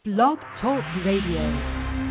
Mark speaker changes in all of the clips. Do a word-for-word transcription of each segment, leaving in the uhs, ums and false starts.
Speaker 1: Blog Talk Radio.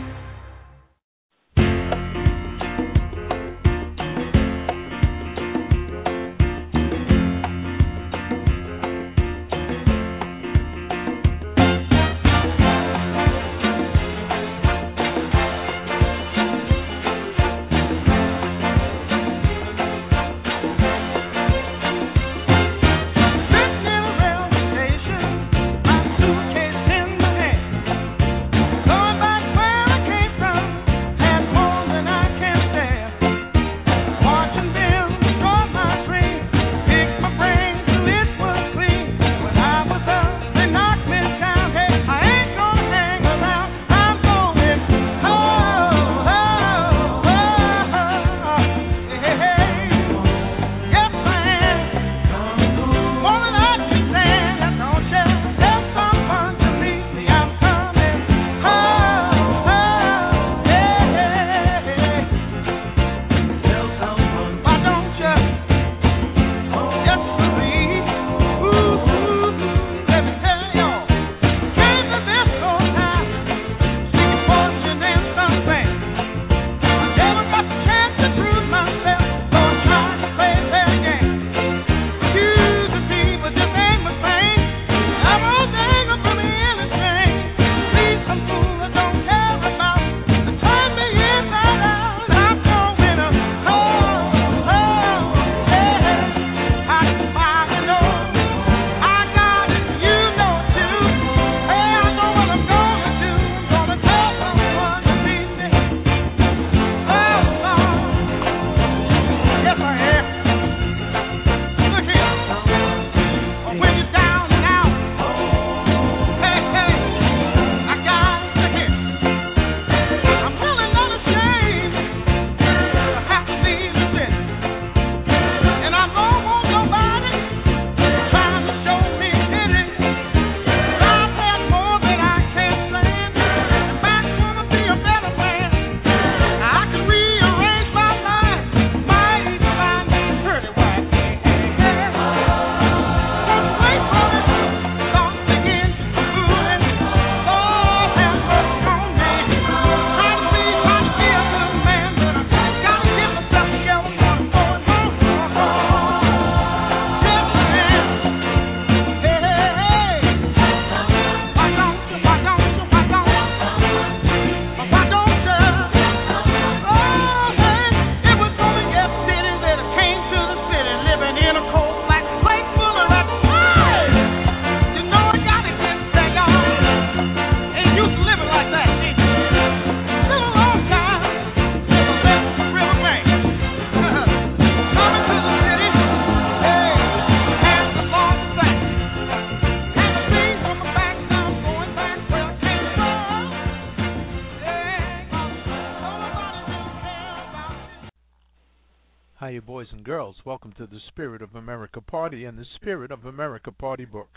Speaker 2: Hiya, boys and girls. Welcome to the Spirit of America Party and the Spirit of America Party book.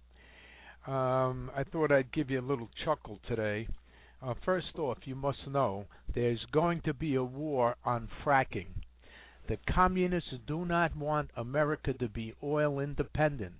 Speaker 2: Um, I thought I'd give you a little chuckle today. Uh, first off, you must know there's going to be a war on fracking. The communists do not want America to be oil independent.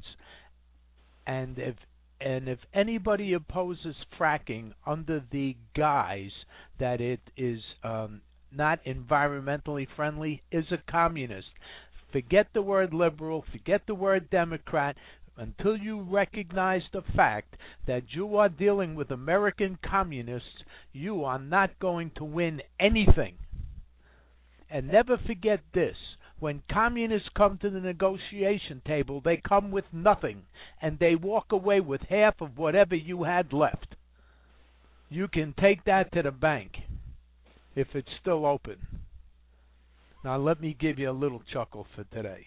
Speaker 2: And if and if anybody opposes fracking under the guise that it is um, not environmentally friendly, is a communist. Forget the word liberal, forget the word Democrat, until you recognize the fact that you are dealing with American communists, you are not going to win anything. And never forget this, when communists come to the negotiation table, they come with nothing, and they walk away with half of whatever you had left. You can take that to the bank if it's still open. Now let me give you a little chuckle for today.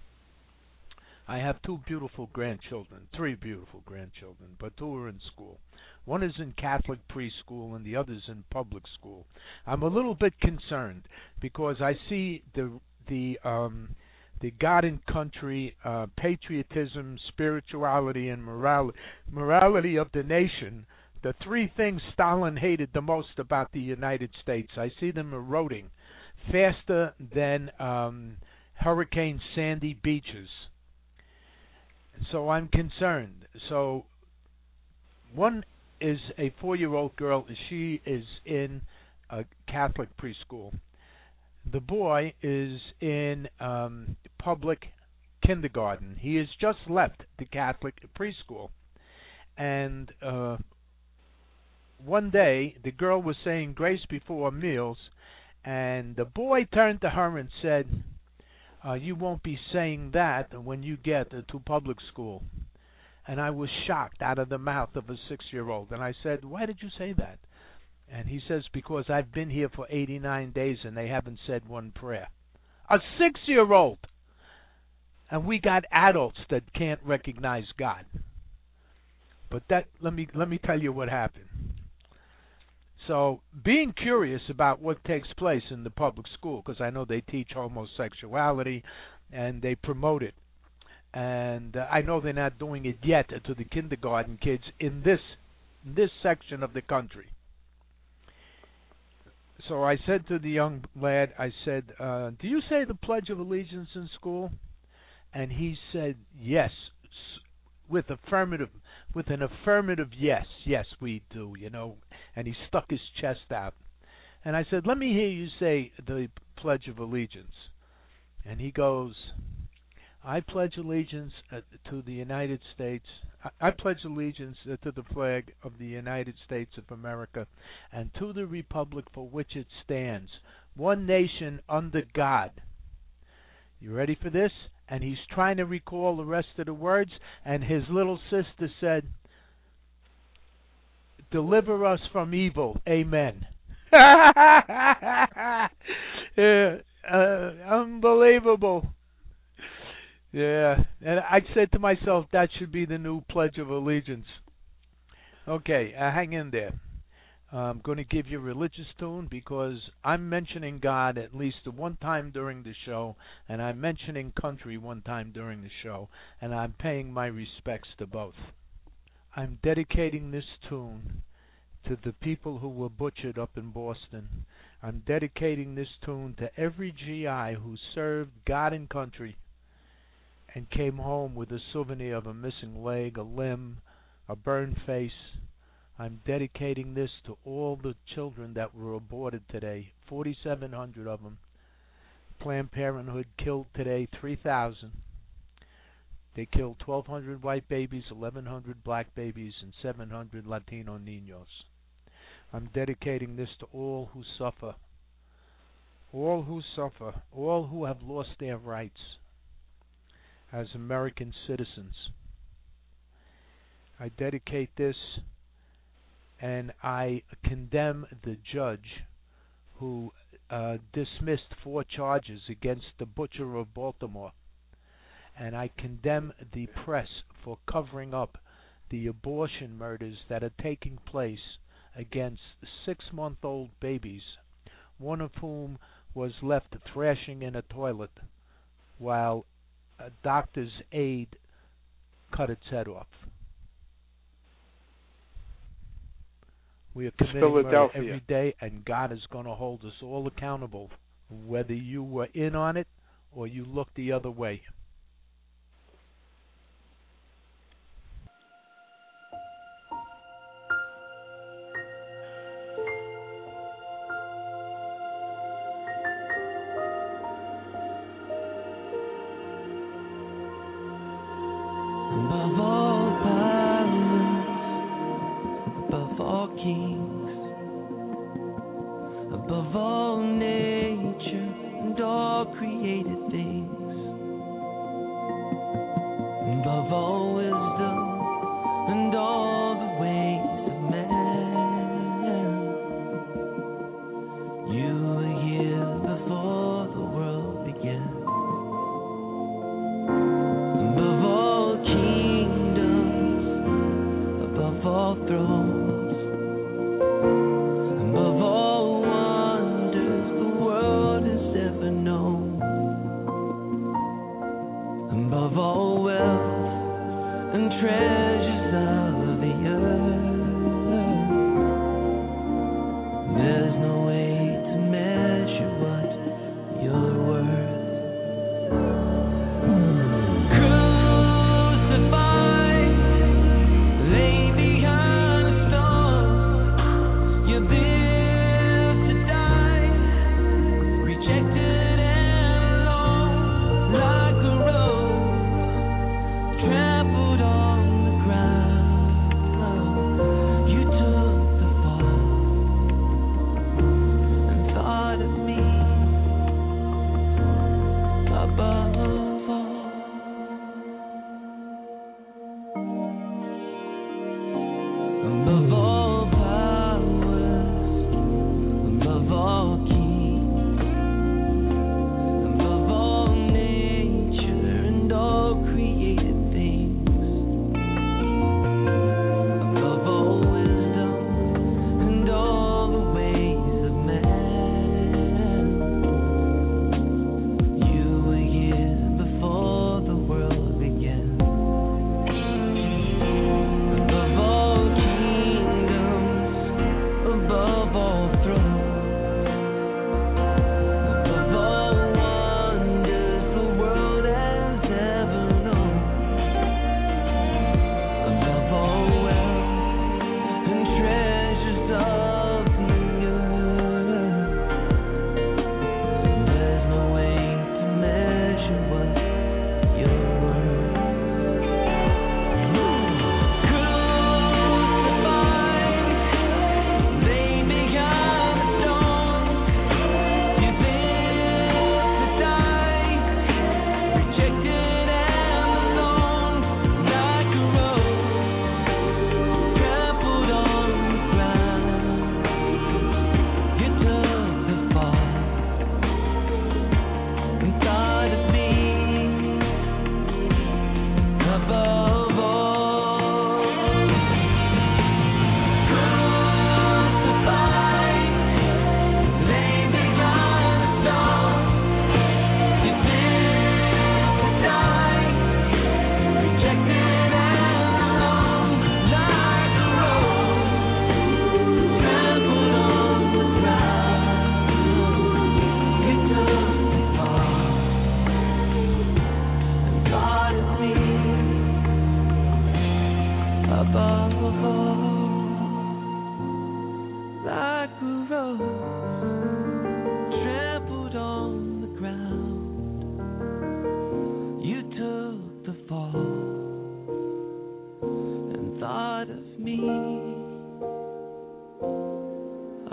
Speaker 2: I have two beautiful grandchildren, three beautiful grandchildren, but two are in school. One is in Catholic preschool and the other is in public school. I'm a little bit concerned because I see the the um, the God and country, uh, patriotism, spirituality, and morality, morality of the nation, the three things Stalin hated the most about the United States. I see them eroding faster than um, Hurricane Sandy beaches. So I'm concerned. So one is a four-year-old girl. She is in a Catholic preschool. The boy is in um, public kindergarten. He has just left the Catholic preschool. And uh, one day, the girl was saying grace before meals, and the boy turned to her and said, uh, you won't be saying that when you get to public school. And I was shocked out of the mouth of a six-year-old. And I said, why did you say that? And he says, because I've been here for eighty-nine days and they haven't said one prayer. A six-year-old! And we got adults that can't recognize God. But that let me let me tell you what happened. So being curious about what takes place in the public school, because I know they teach homosexuality and they promote it. And uh, I know they're not doing it yet to the kindergarten kids in this in this section of the country. So I said to the young lad, I said, uh, do you say the Pledge of Allegiance in school? And he said, yes, with affirmative, with an affirmative yes, yes we do, you know. And he stuck his chest out. And I said, let me hear you say the Pledge of Allegiance. And he goes, I pledge allegiance uh, to the United States. I, I pledge allegiance uh, to the flag of the United States of America and to the republic for which it stands, one nation under God. You ready for this? And he's trying to recall the rest of the words, and his little sister said, deliver us from evil. Amen. yeah, uh, unbelievable. Yeah, and I said to myself, that should be the new Pledge of Allegiance. Okay, uh, hang in there. I'm going to give you a religious tune because I'm mentioning God at least one time during the show, and I'm mentioning country one time during the show, and I'm paying my respects to both. I'm dedicating this tune to the people who were butchered up in Boston. I'm dedicating this tune to every G I who served God and country and came home with a souvenir of a missing leg, a limb, a burned face. I'm dedicating this to all the children that were aborted today, forty-seven hundred of them. Planned Parenthood killed today three thousand. They killed twelve hundred white babies, eleven hundred black babies, and seven hundred Latino niños. I'm dedicating this to all who suffer, all who suffer, all who have lost their rights as American citizens. I dedicate this, and I condemn the judge who uh, dismissed four charges against the butcher of Baltimore. And I condemn the press for covering up the abortion murders that are taking place against six-month-old babies, one of whom was left thrashing in a toilet while a doctor's aide cut its head off. We are committing murder every day, and God is going to hold us all accountable, whether you were in on it or you looked the other way.
Speaker 3: Above all powers, above all kings, above all nature and all created things, above all wisdom and all the ways of man, you were here before the world began. Above all kingdoms, above all thrones, above all wonders the world has ever known, above all wealth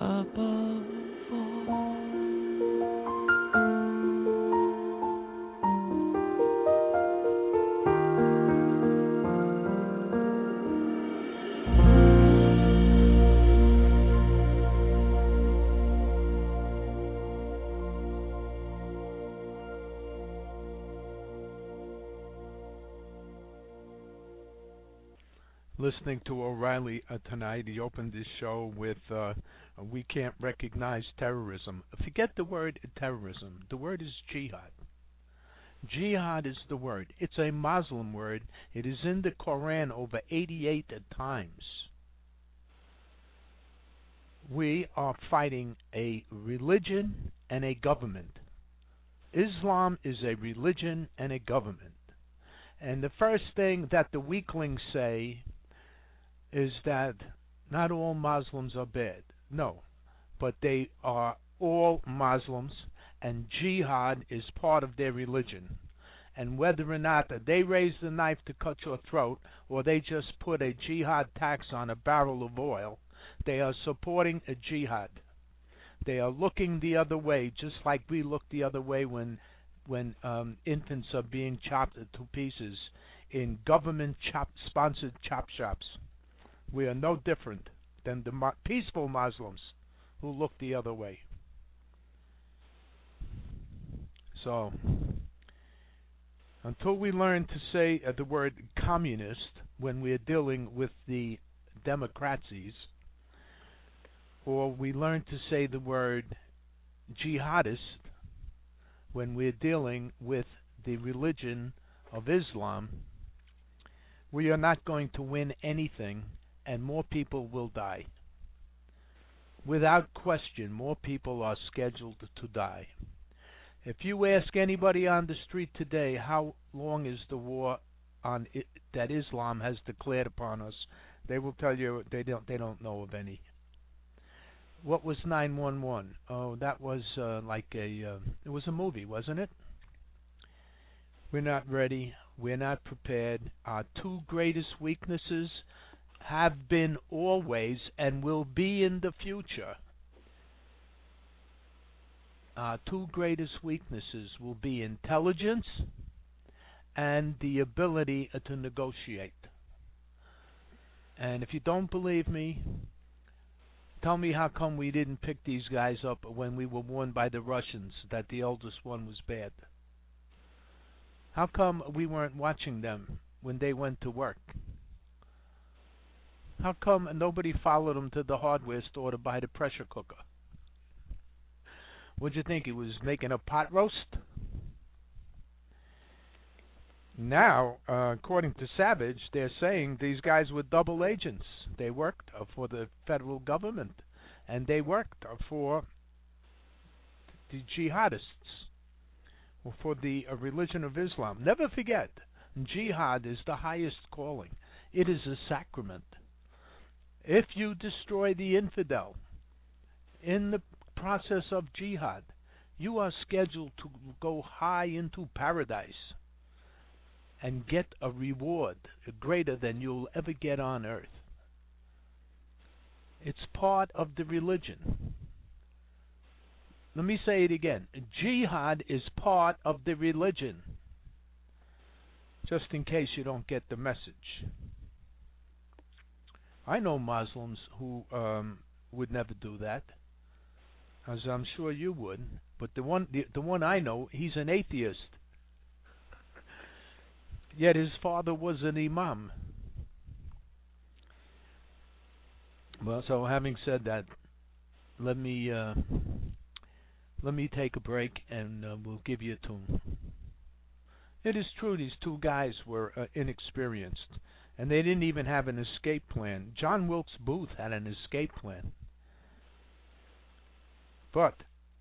Speaker 3: above all.
Speaker 2: Listening to O'Reilly uh, tonight, he opened his show with uh, "We can't recognize terrorism." Forget the word terrorism. The word is jihad. Jihad is the word. It's a Muslim word. It is in the Quran over eighty-eight times. We are fighting a religion and a government. Islam is a religion and a government. And the first thing that the weaklings say is that not all Muslims are bad. No, but they are all Muslims, and jihad is part of their religion. And whether or not they raise the knife to cut your throat, or they just put a jihad tax on a barrel of oil, they are supporting a jihad. They are looking the other way, just like we look the other way when when um, infants are being chopped into pieces in government chop, sponsored chop shops. We are no different than the mo- peaceful Muslims who look the other way. So, until we learn to say uh, the word communist when we're dealing with the democracies, or we learn to say the word jihadist when we're dealing with the religion of Islam, we are not going to win anything, and more people will die. Without question, more people are scheduled to die. If you ask anybody on the street today how long is the war on it, that Islam has declared upon us, they will tell you they don't they don't know of any. What was nine one one? Oh, that was uh, like a uh, it was a movie, wasn't it? We're not ready. We're not prepared. Our two greatest weaknesses have been always and will be in the future. Our two greatest weaknesses will be intelligence and the ability to negotiate. And if you don't believe me, tell me how come we didn't pick these guys up when we were warned by the Russians that the oldest one was bad? How come we weren't watching them when they went to work? How come nobody followed them to the hardware store to buy the pressure cooker? What'd you think? He was making a pot roast? Now, uh, according to Savage, they're saying these guys were double agents. They worked uh, for the federal government, and they worked uh, for the jihadists, or for the uh, religion of Islam. Never forget, jihad is the highest calling. It is a sacrament. If you destroy the infidel in the process of jihad, you are scheduled to go high into paradise and get a reward greater than you'll ever get on earth. It's part of the religion. Let me say it again. Jihad is part of the religion. Just in case you don't get the message. I know Muslims who um, would never do that, as I'm sure you would. But the one, the, the one I know, he's an atheist. Yet his father was an imam. Well, so having said that, let me uh, let me take a break, and uh, we'll give you a tune. It is true these two guys were uh, inexperienced, and they didn't even have an escape plan. John Wilkes Booth had an escape plan. But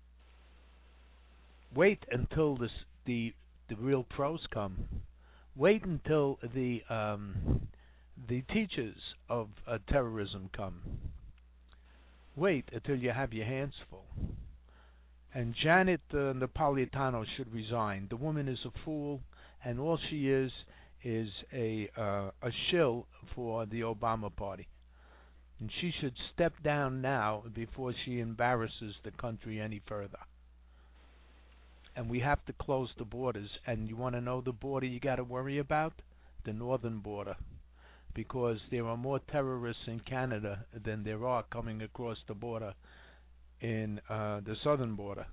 Speaker 2: wait until this, the the real pros come. Wait until the um, the teachers of uh, terrorism come. Wait until you have your hands full. And Janet uh, Napolitano should resign. The woman is a fool, and all she is is a uh, a shill for the Obama party. And she should step down now before she embarrasses the country any further. And we have to close the borders. And you want to know the border you got to worry about? The northern border. Because there are more terrorists in Canada than there are coming across the border in uh, the southern border.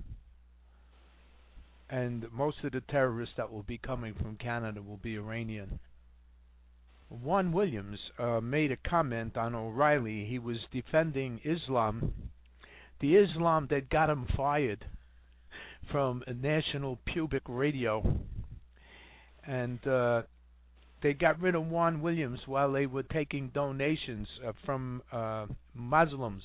Speaker 2: And most of the terrorists that will be coming from Canada will be Iranian. Juan Williams uh, made a comment on O'Reilly. He was defending Islam, the Islam that got him fired from National Public Radio. And uh, they got rid of Juan Williams while they were taking donations uh, from uh, Muslims.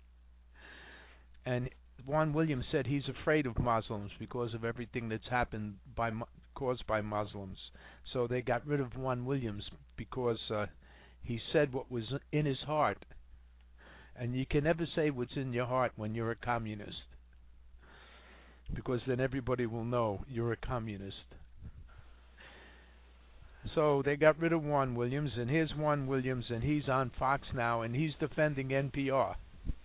Speaker 2: And Juan Williams said he's afraid of Muslims because of everything that's happened by caused by Muslims. So they got rid of Juan Williams because uh, he said what was in his heart. And you can never say what's in your heart when you're a communist, because then everybody will know you're a communist. So they got rid of Juan Williams, and here's Juan Williams, and he's on Fox now, and he's defending N P R.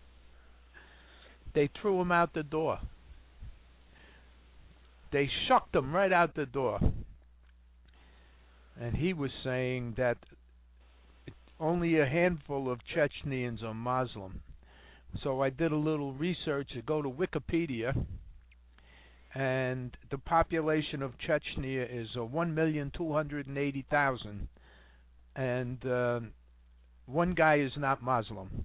Speaker 2: They threw him out the door. They shucked him right out the door. And he was saying that only a handful of Chechens are Muslim. So I did a little research to go to Wikipedia, and the population of Chechnya is uh, one million two hundred eighty thousand, and uh, one guy is not Muslim.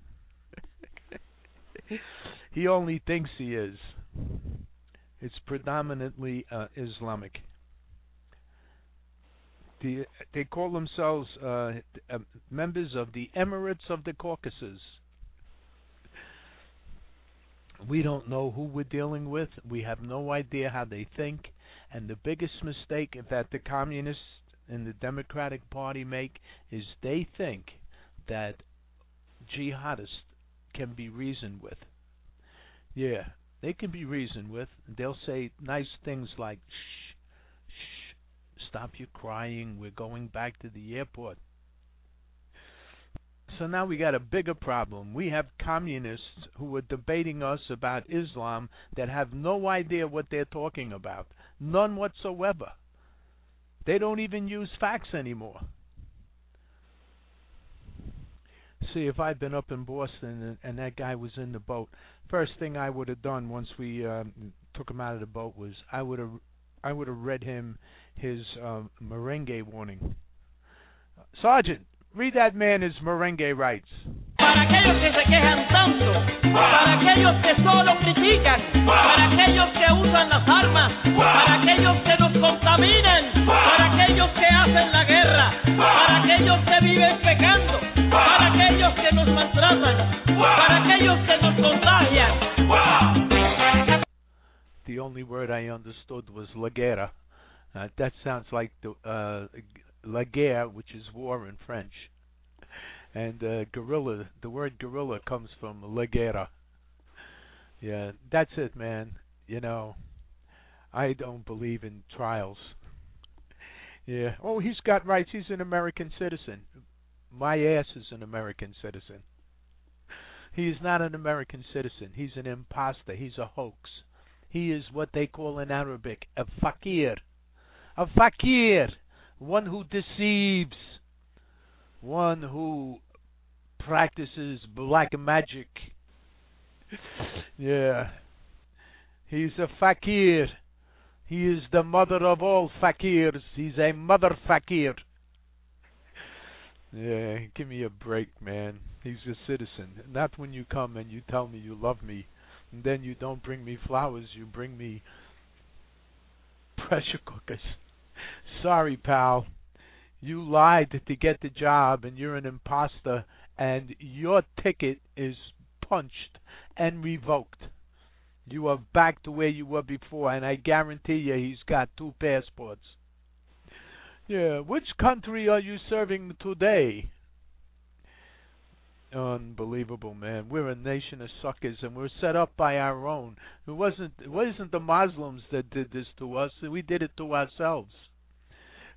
Speaker 2: He only thinks he is. It's predominantly uh, Islamic. The, they call themselves uh, uh, members of the Emirates of the Caucasus. We don't know who we're dealing with. We have no idea how they think. And the biggest mistake that the communists and the Democratic Party make is they think that jihadists can be reasoned with. Yeah, they can be reasoned with. They'll say nice things like, shh, shh, stop your crying, we're going back to the airport. So now we got a bigger problem. We have communists who are debating us about Islam that have no idea what they're talking about. None whatsoever. They don't even use facts anymore. See, if I'd been up in Boston and, and that guy was in the boat, first thing I would have done once we uh, took him out of the boat was I would have I would have read him his uh, merengue warning. Sergeant, read that man his merengue rights.
Speaker 4: Para aquellos que se quejan tanto, para aquellos que solo critican, para aquellos que usan las armas, para aquellos que nos contaminan, para aquellos que hacen la guerra, para aquellos que viven pecando, para aquellos que nos maltratan, para aquellos que nos contagian.
Speaker 2: The only word I understood was la guerra. Uh, that sounds like the uh, la guerre, which is war in French. And uh, guerrilla, the word guerrilla comes from la guerra. Yeah, that's it, man. You know, I don't believe in trials. Yeah. Oh, he's got rights. He's an American citizen. My ass is an American citizen. He is not an American citizen. He's an imposter. He's a hoax. He is what they call in Arabic a fakir. A fakir. One who deceives. One who practices black magic. Yeah. He's a fakir. He is the mother of all fakirs. He's a mother fakir. Yeah, give me a break, man. He's a citizen. Not when you come and you tell me you love me, and then you don't bring me flowers, you bring me pressure cookers. Sorry, pal. You lied to get the job, and you're an imposter, and your ticket is punched and revoked. You are back to where you were before, and I guarantee you he's got two passports. Yeah, which country are you serving today? Unbelievable, man. We're a nation of suckers, and we're set up by our own. It wasn't, it wasn't the Muslims that did this to us. We did it to ourselves.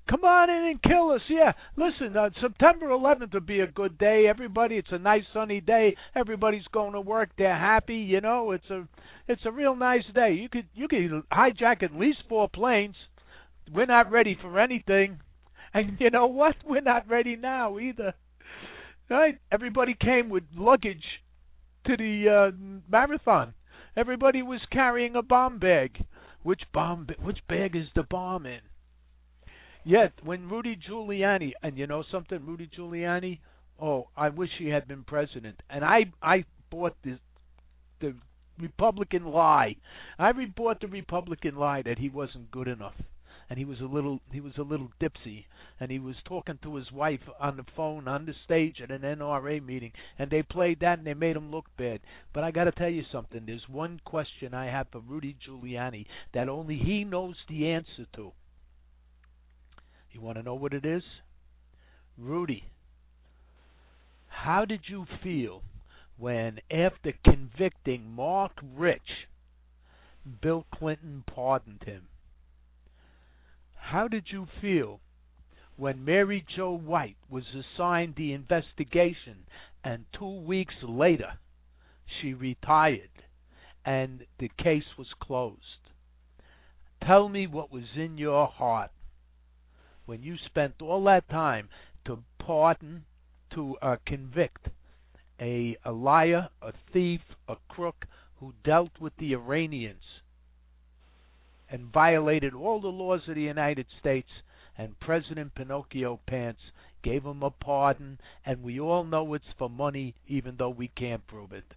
Speaker 2: Come on in and kill us. Yeah, listen, uh, September eleventh will be a good day. Everybody, it's a nice sunny day. Everybody's going to work. They're happy. You know, it's a it's a real nice day. You could you could hijack at least four planes. We're not ready for anything, and you know what? We're not ready now either. Right? Everybody came with luggage to the uh, marathon. Everybody was carrying a bomb bag. Which bomb? Which bag is the bomb in? Yet, when Rudy Giuliani, and you know something, Rudy Giuliani, oh, I wish he had been president. And I, I bought this, the Republican lie. I bought the Republican lie that he wasn't good enough, and he was a little, he was a little dipsy, and he was talking to his wife on the phone on the stage at an N R A meeting, and they played that and they made him look bad. But I got to tell you something. There's one question I have for Rudy Giuliani that only he knows the answer to. You want to know what it is? Rudy, how did you feel when, after convicting Mark Rich, Bill Clinton pardoned him? How did you feel when Mary Jo White was assigned the investigation and two weeks later she retired and the case was closed? Tell me what was in your heart when you spent all that time to pardon, to uh, convict a, a liar, a thief, a crook who dealt with the Iranians and violated all the laws of the United States, and President Pinocchio Pants gave him a pardon, and we all know it's for money, even though we can't prove it.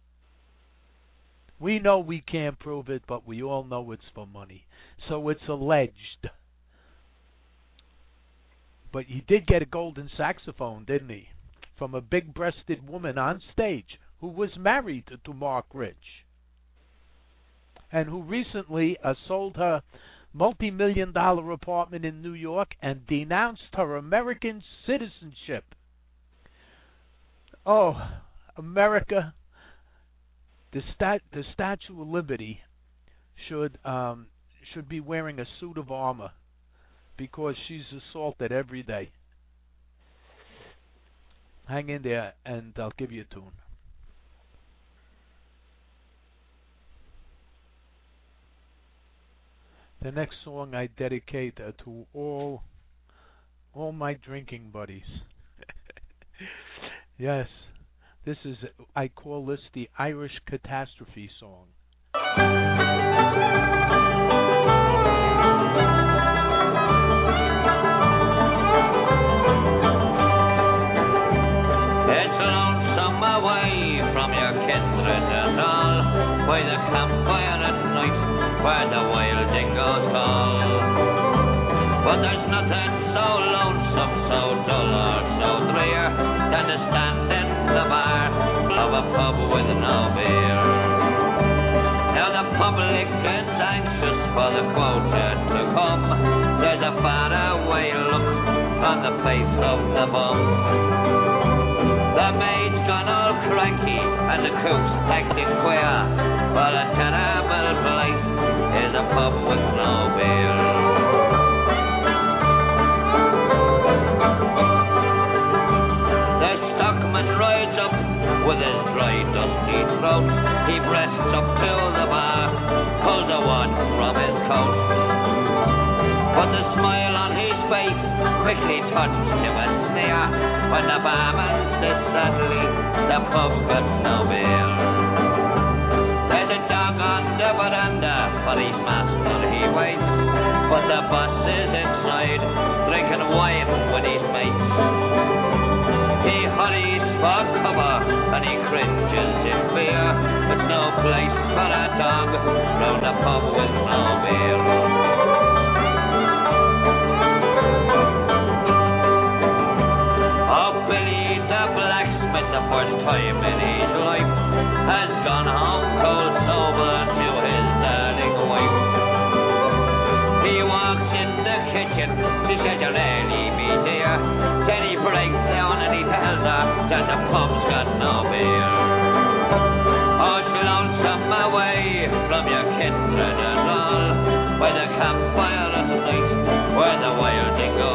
Speaker 2: We know we can't prove it, but we all know it's for money. So it's alleged. But he did get a golden saxophone, didn't he? From a big-breasted woman on stage who was married to Mark Rich, and who recently uh, sold her multi-million dollar apartment in New York and denounced her American citizenship. Oh, America, the, stat- the Statue of Liberty should um, should be wearing a suit of armor, because she's assaulted every day. Hang in there, and I'll give you a tune. The next song I dedicate uh, to all, all my drinking buddies. Yes, this is, I call this the Irish Catastrophe Song.
Speaker 5: By the campfire at night, where the wild dingoes call. But there's nothing so lonesome, so dull or so drear, than to stand in the bar of a pub with no beer. Now the public is anxious for the quota to come. There's a far away look on the face of the bum. The maid's gone all cranky and the cook's acting queer, but a terrible place is a pub with no beer. The stockman rides up with his dry, dusty throat. He breasts up to the bar, pulls a wad from his coat. But the smile on his face quickly touched him a sneer when the barman says suddenly the pub's got no beer. There's a dog on the veranda, for his master he waits, but the boss is inside drinking wine with his mates. He hurries for cover and he cringes in fear. There's no place for a dog round a pub with no beer. The first time in his life has gone home cold sober to his darling wife. He walks in the kitchen, she says, "You'll really be dear." Then he breaks down and he tells her that the pub's got no beer. Oh, she lonesome away from your kindred and all, by the campfire at night, where the wild dingo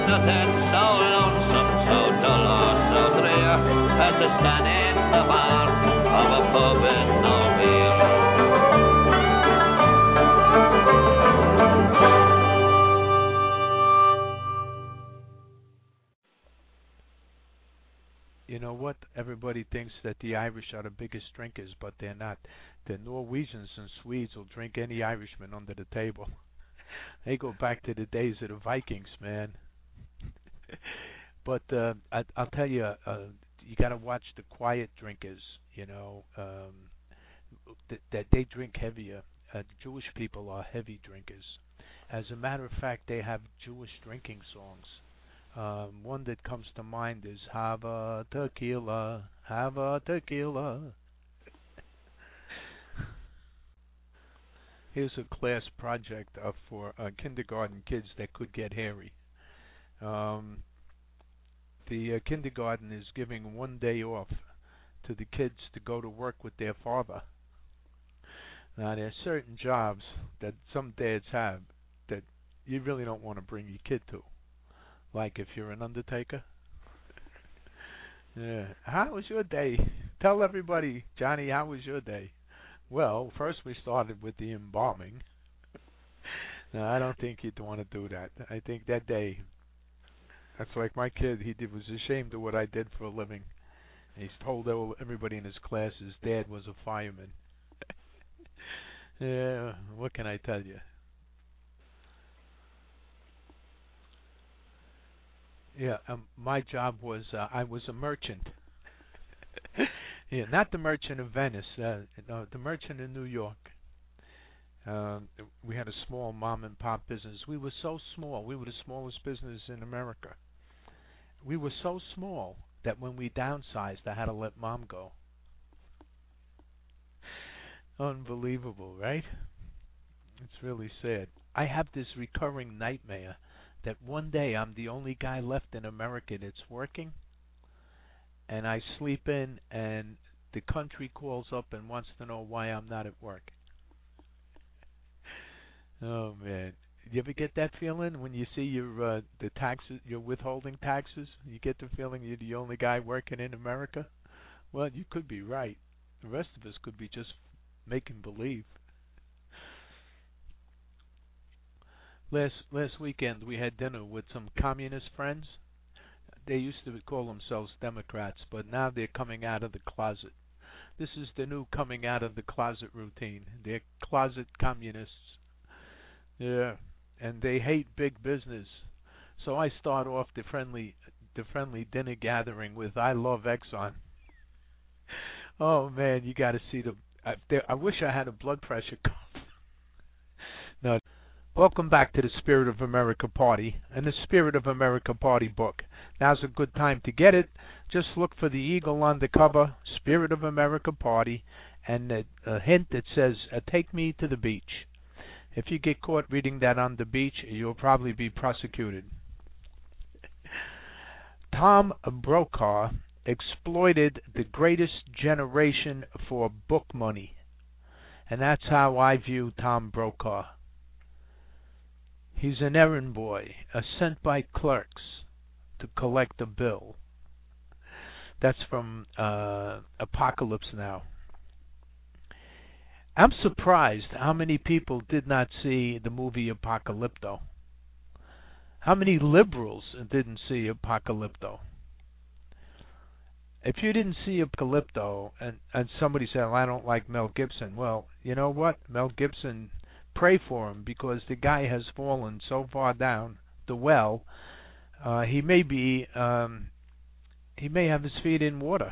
Speaker 5: nothing so lonesome, so dull or so drear as to stand in the bar of a pub with no beer.
Speaker 2: You know what? Everybody thinks that the Irish are the biggest drinkers, but they're not. The Norwegians and Swedes will drink any Irishman under the table. They go back to the days of the Vikings, man. But uh, I, I'll tell you, uh, you got to watch the quiet drinkers. You know, um, th- that they drink heavier. Uh, Jewish people are heavy drinkers. As a matter of fact, they have Jewish drinking songs. Um, one that comes to mind is "Have a tequila, have a tequila." Here's a class project uh, for uh, kindergarten kids that could get hairy. Um, the uh, kindergarten is giving one day off to the kids to go to work with their father. Now, there are certain jobs that some dads have that you really don't want to bring your kid to. Like if you're an undertaker. Yeah. How was your day? Tell everybody, Johnny, how was your day? Well, first we started with the embalming. No, I don't think you'd want to do that. I think that day, that's like my kid, he did, was ashamed of what I did for a living. And he's told everybody in his class his dad was a fireman. Yeah, what can I tell you? Yeah, um, my job was uh, I was a merchant. Yeah, not the merchant of Venice, uh, no, the merchant in New York. Uh, we had a small mom and pop business. We were so small. We were the smallest business in America. We were so small that when we downsized, I had to let mom go. Unbelievable, right? It's really sad. I have this recurring nightmare that one day I'm the only guy left in America that's working, and I sleep in, and the country calls up and wants to know why I'm not at work. Oh man, you ever get that feeling when you see your uh, the taxes, your withholding taxes? You get the feeling you're the only guy working in America. Well, you could be right. The rest of us could be just making believe. Last last weekend we had dinner with some communist friends. They used to call themselves Democrats, but now they're coming out of the closet. This is the new coming out of the closet routine. They're closet communists. Yeah, and they hate big business. So I start off the friendly the friendly dinner gathering with "I love Exxon." Oh man, you got to see the. I, I wish I had a blood pressure cuff. No. Welcome back to the Spirit of America Party and the Spirit of America Party book. Now's a good time to get it. Just look for the eagle on the cover, Spirit of America Party, and a, a hint that says, uh, "Take me to the beach." If you get caught reading that on the beach, you'll probably be prosecuted. Tom Brokaw exploited the greatest generation for book money. And that's how I view Tom Brokaw. He's an errand boy, uh, sent by clerks to collect a bill. That's from uh, Apocalypse Now. I'm surprised how many people did not see the movie Apocalypto. How many liberals didn't see Apocalypto? If you didn't see Apocalypto and, and somebody said, well, I don't like Mel Gibson, well, you know what? Mel Gibson, pray for him, because the guy has fallen so far down the well, uh, he may be, um, he may have his feet in water.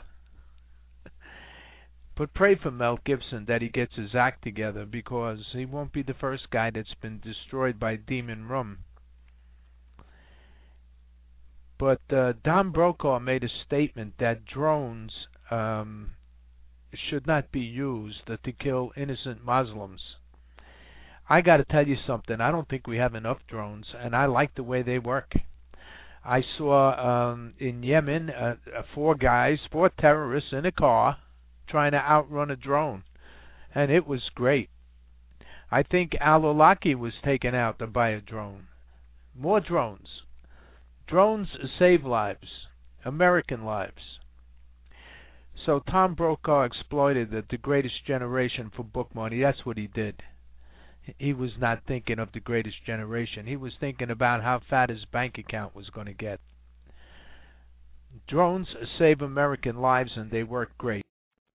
Speaker 2: But pray for Mel Gibson that he gets his act together, because he won't be the first guy that's been destroyed by Demon Rum. But uh, Tom Brokaw made a statement that drones um, should not be used to kill innocent Muslims. I got to tell you something. I don't think we have enough drones, and I like the way they work. I saw um, in Yemen uh, four guys, four terrorists in a car, trying to outrun a drone, and it was great. I think Al-Awlaki was taken out by a drone. More drones. Drones save lives, American lives. So Tom Brokaw exploited the, the greatest generation for book money. That's what he did. He was not thinking of the greatest generation. He was thinking about how fat his bank account was going to get. Drones save American lives, and they work great.